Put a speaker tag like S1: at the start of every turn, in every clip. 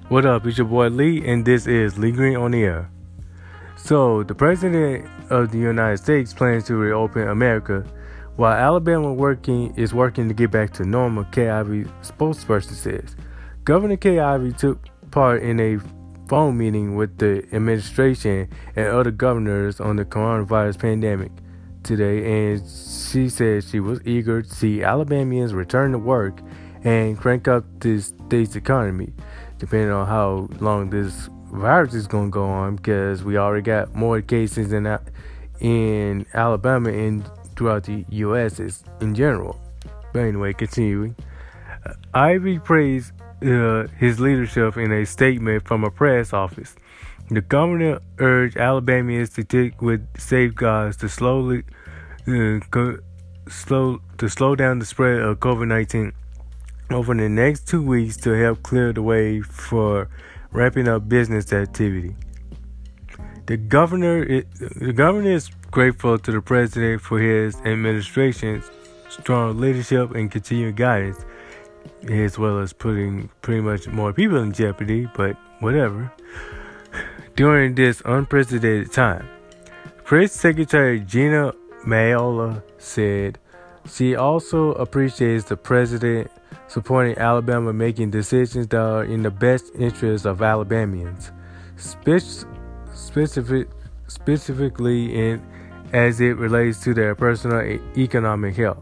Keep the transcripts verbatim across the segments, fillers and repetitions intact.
S1: What up? It's your boy Lee, and this is Lee Green on the air. So, the President of the United States plans to reopen America, while Alabama working is working to get back to normal, Kay Ivey spokesperson says. Governor Kay Ivey took part in a phone meeting with the administration and other governors on the coronavirus pandemic today, and she said she was eager to see Alabamians return to work and crank up the state's economy, depending on how long this virus is going to go on, because we already got more cases in in Alabama and throughout the U S in general. But anyway, continuing. Uh, Ivey praised uh, his leadership in a statement from a press office. The governor urged Alabamians to take with safeguards to slowly uh, co- slow to slow down the spread of COVID nineteen over the next two weeks to help clear the way for ramping up business activity. The governor, is, the governor is grateful to the president for his administration's strong leadership and continued guidance, as well as putting pretty much more people in jeopardy, but whatever. During this unprecedented time, Press Secretary Gina Maiola said she also appreciates the president supporting Alabama making decisions that are in the best interest of Alabamians, Spe- specific, specifically in as it relates to their personal e- economic health.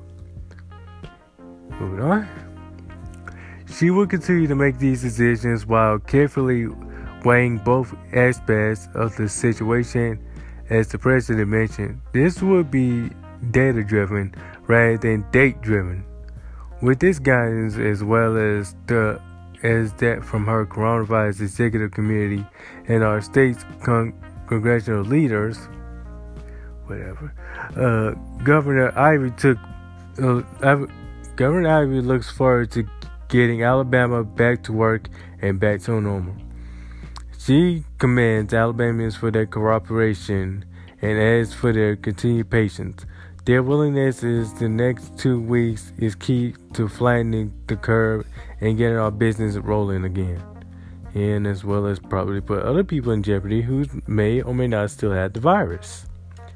S1: Moving on. She will continue to make these decisions while carefully weighing both aspects of the situation. As the president mentioned, this will be data-driven rather than date-driven. With this guidance, as well as the as that from her coronavirus executive committee and our state's con- congressional leaders, whatever, uh, Governor Ivey took uh, Ivey, Governor Ivey looks forward to getting Alabama back to work and back to normal. She commends Alabamians for their cooperation and asks for their continued patience. Their willingness is the next two weeks is key to flattening the curve and getting our business rolling again. And as well as probably put other people in jeopardy who may or may not still have the virus.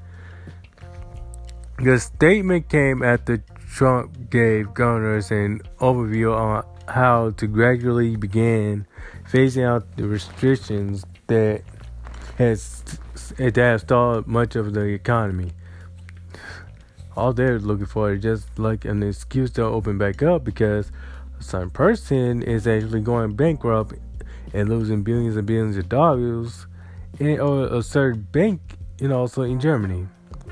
S1: The statement came after Trump gave governors an overview on how to gradually begin phasing out the restrictions that has that have stalled much of the economy. All they're looking for is just like an excuse to open back up, because some person is actually going bankrupt and losing billions and billions of dollars in or a certain bank, and also in Germany.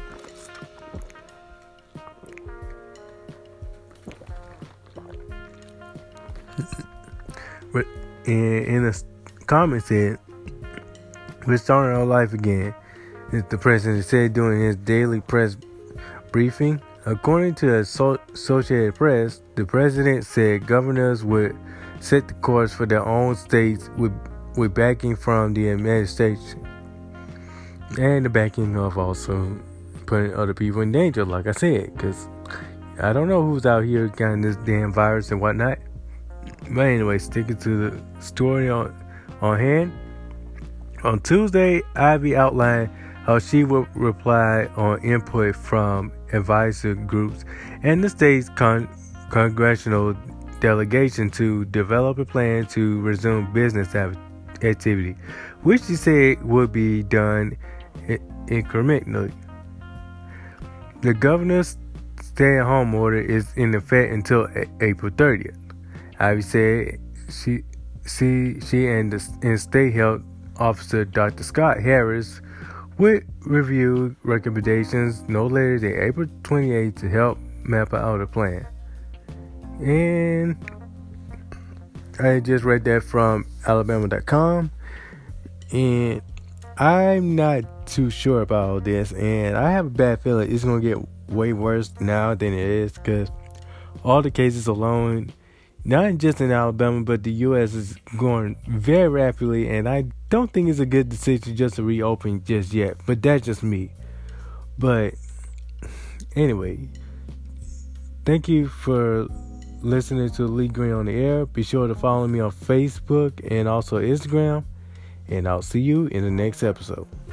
S1: But in, in the comment said, "We're starting our life again," the president said during his daily press briefing. According to the Associated Press, the president said governors would set the course for their own states with, with backing from the administration and the backing of also putting other people in danger, like I said, because I don't know who's out here getting this damn virus and whatnot. But anyway, sticking to the story on, on hand. On Tuesday, Ivey outlined how she would reply on input from advisor groups and the state's con- congressional delegation to develop a plan to resume business activity, which she said would be done I- incrementally. The governor's stay-at-home order is in effect until a- April thirtieth. Ivey said she, she, she and the and State Health Officer Doctor Scott Harris would review recommendations no later than April twenty-eighth to help map out a plan. And I just read that from Alabama dot com, and I'm not too sure about all this, and I have a bad feeling it's going to get way worse now than it is, because all the cases alone, not just in Alabama, but the U S is going very rapidly, and I don't think it's a good decision just to reopen just yet. But that's just me. But anyway, thank you for listening to Lee Green on the Air. Be sure to follow me on Facebook and also Instagram. And I'll see you in the next episode.